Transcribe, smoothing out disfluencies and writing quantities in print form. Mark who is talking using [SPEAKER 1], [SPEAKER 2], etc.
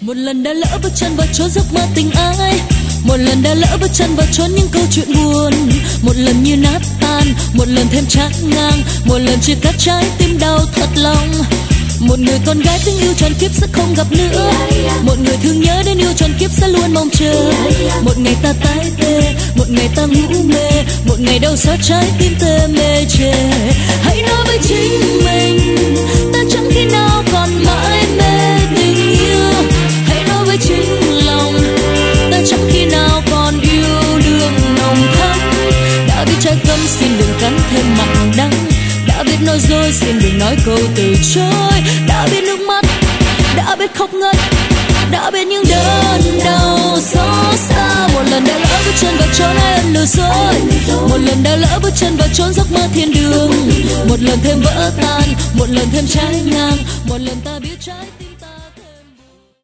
[SPEAKER 1] Một lần đã lỡ bước chân vào chốn giấc mơ tình ai, một lần đã lỡ bước chân vào chốn những câu chuyện buồn, một lần như nát tan, một lần thêm chán ngang, một lần chia cắt trái tim đau thật lòng. Một người con gái tình yêu tròn kiếp sẽ không gặp nữa, một người thương nhớ đến yêu tròn kiếp sẽ luôn mong chờ. Một ngày ta tái tê, một ngày ta ngủ mê, một ngày đau xót trái tim tê mê chề. Hãy nói với chính mình ta chẳng khi nào còn mãi mê tình yêu. Hãy nói với chính lòng ta chẳng khi nào còn yêu đương nồng thắm. Đã biết trái cấm xin đừng cắn thêm mặn đắng, đã biết nói dối xin đừng nói câu từ chối, đã biết nước mắt, đã biết khóc ngất, đã biết những đớn đau xót xa. Một lần đã lỡ bước chân vào chốn ai ân lừa dối, một lần đã lỡ bước chân vào chốn giấc mơ thiên đường, một lần thêm vỡ tan, một lần thêm trái ngang, một lần ta biết trái